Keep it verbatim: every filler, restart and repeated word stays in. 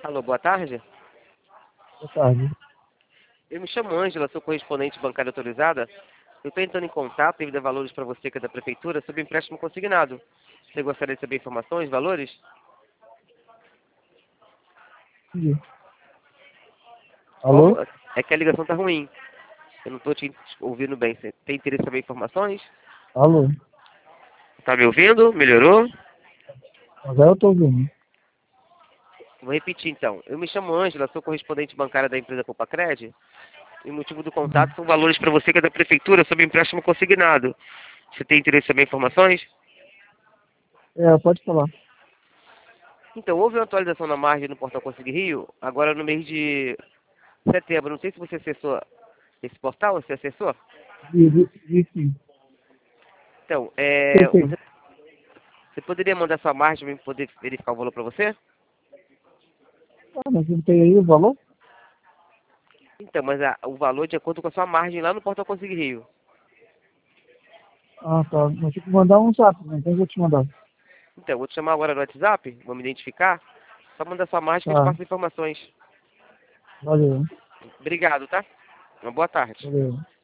Alô, boa tarde. Boa tarde. Eu me chamo Ângela, sou correspondente bancária autorizada. Eu estou entrando em contato devido a valores para você que é da prefeitura sobre empréstimo consignado. Você gostaria de saber informações, valores? Entendi. Como? Alô? É que a ligação está ruim. Eu não estou te ouvindo bem. Você tem interesse em saber informações? Alô? Está me ouvindo? Melhorou? Agora eu tô ouvindo. Vou repetir então. Eu me chamo Ângela, sou correspondente bancária da empresa Copacred. E o motivo do Uhum. contato são valores para você que é da prefeitura sobre empréstimo consignado. Você tem interesse em saber informações? É, pode falar. Então, houve uma atualização na margem no Portal Conseguir Rio, agora no mês de setembro. Não sei se você acessou esse portal, você acessou? Vi, vi, vi sim. Então, é, Aceitei. você, você poderia mandar sua margem para eu poder verificar o valor para você? Ah, mas não tem aí o valor? Então, mas a- o valor de acordo com a sua margem lá no Portal Conseguir Rio. Ah, tá. Mas tem que mandar um zap, né? Então eu vou te mandar. Então, eu vou te chamar agora no WhatsApp, vou me identificar. Só mandar sua margem que eu te Tá. passo as informações. Valeu. Obrigado, tá? Uma boa tarde. Valeu.